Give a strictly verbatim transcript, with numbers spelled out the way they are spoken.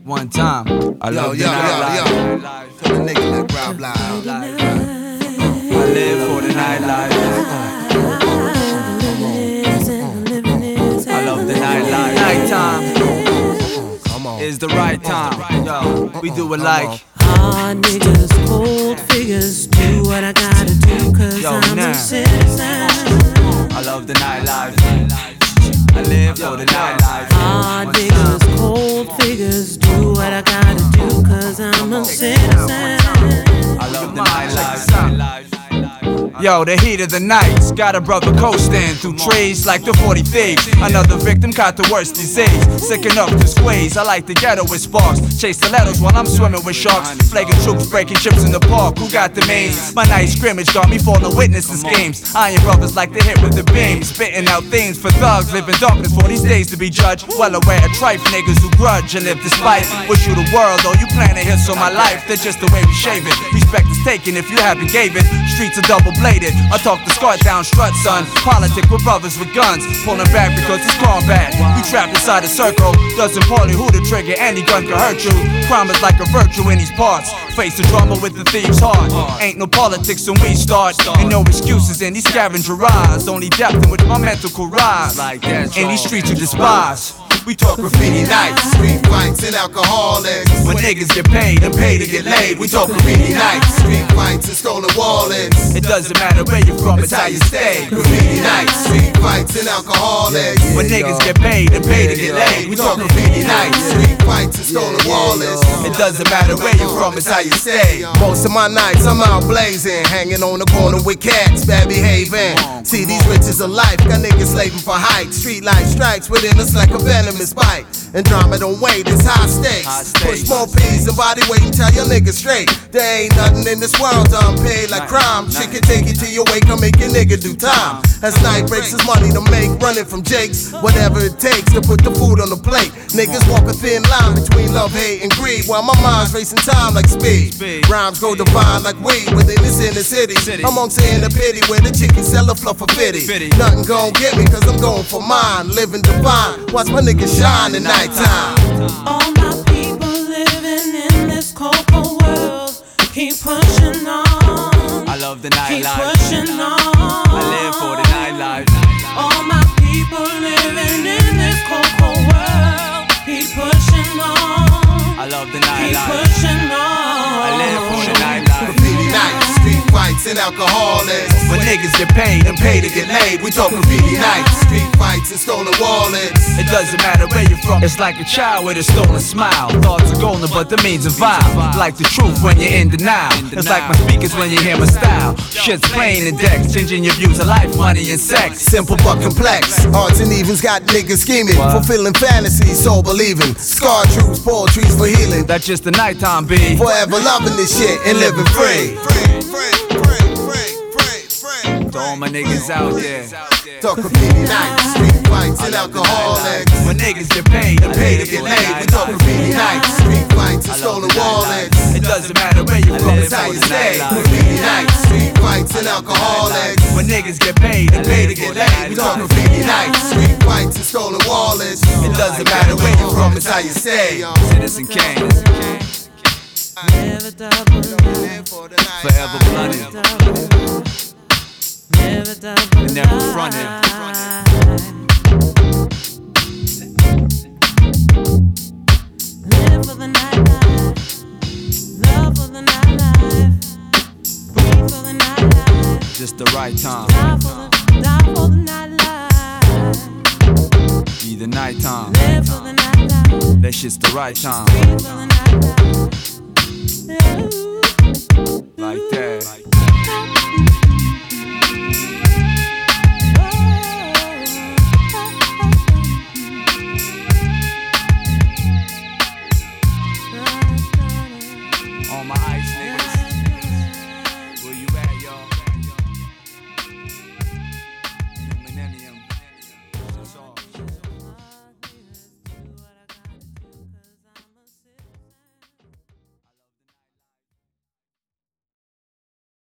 One time. I love yo, the yo, nightlife. yo, for the niggas that grab live. I live for the nightlife. I love the nightlife. Nighttime is the right time. Yo, we do it like hard niggas, cold figures, do what I gotta do, cause Yo, I'm nah. a citizen. I love the nightlife. I live for the nightlife. Hard niggas, cold figures, do what I gotta do, cause I'm a citizen. I love the nightlife. Yo, the heat of the nights got a brother coasting through trees like the forty thieves. Another victim caught the worst disease, sick enough to squeeze. I like the ghetto with sparks, chase stilettos while I'm swimming with sharks, flagging troops, breaking ships in the park. Who got the means? My night scrimmage got me falling witness to schemes. Iron brothers like to hit with the beam, spitting out themes for thugs living darkness for these days to be judged. Well aware of trife niggas who grudge and live despite. Wish you the world, though you plan to hit so my life. That's just the way we shave it. Respect is taken if you haven't gave it. Streets are double bladed. I talk the scar down strut, son. Politic with brothers with guns, pulling back because it's combat. We trapped inside a circle, doesn't poorly who to trigger. Any gun can hurt you. Crime is like a virtue in these parts. Face the drama with the thieves' heart. Ain't no politics when we start. Ain't no excuses in these scavenger rides. Only depth in which my mental could rise. In these streets you despise. We talk graffiti nights, Street fights and alcoholics. when niggas get paid and pay to get laid. We talk graffiti nights. Street fights and stolen wallets. It doesn't matter where you're from, it's how you stay. Graffiti nights. Street fights and alcoholics. When niggas get paid and pay to get laid. We talk graffiti nights. Street fights and stolen wallets. It doesn't matter where you're from, it's how you stay. Most of my nights I'm out blazing, hanging on the corner with cats, bad behaving. See these riches of life, got niggas slaving for height. Street life strikes within us like a venomous bite. And drama don't wait, it's high stakes. Push more P's and body weight and tell your niggas straight. There ain't nothing in this world unpaid like crime. Shit can take you to your wake, I'll make your nigga do time. As night breaks, there's money to make, running from Jake's. Whatever it takes to put the food on the plate. Niggas walk a thin line between love, hate, and greed, while my mind's racing time like speed. Rhymes go divine like weed within this inner city. Amongst the inner pity where the chickens sell a fluff for fitty. Nothing gon' get me cause I'm going for mine. Living divine, watch my niggas shine at nighttime. All my people living in this cold, cold world, keep pushing on. I love the Keep nightlife. pushing on. I live for the nightlife. All my people living in this cold, cold world, keep pushing on. I love the Keep nightlife. pushing on. I live for the nightlife. Graffiti nights, street fights and alcoholics. When niggas get paid and pay to get laid, we talk graffiti nights. Street fights and stolen wallets. It doesn't matter where you're from. It's like a child with a stolen smile. Thoughts are golden, but the means are vile. Like the truth when you're in denial. It's like my speakers when you hear my style. Shit's plain and decks, changing your views of life, money, and sex. Simple but complex. Odds and evens got niggas scheming, fulfilling fantasies, soul believing. Scar truths, poetry's for healing. That's just the nighttime beat. Forever loving this shit and living free. To all my niggas out there. Talk graffiti nights, street fights and alcoholics. When niggas get paid and pay to get laid, We talk graffiti nights, street fights and stolen wallets. It doesn't matter where you're from, That's how you stay. Graffiti nights, street fights and alcoholics. When niggas get paid and pay to get laid, We talk graffiti nights, street fights and stolen wallets. It doesn't matter where you're from, it's how you stay. Citizen Kane, Never double, forever blunted, never double, and never fronted. Live for the nightlife, love for the nightlife, breathe for the nightlife, Just the right time, die for the, die for the nightlife, be the nighttime. live for the nightlife, That shit's the right time, breathe for the nightlife. Ooh. like that.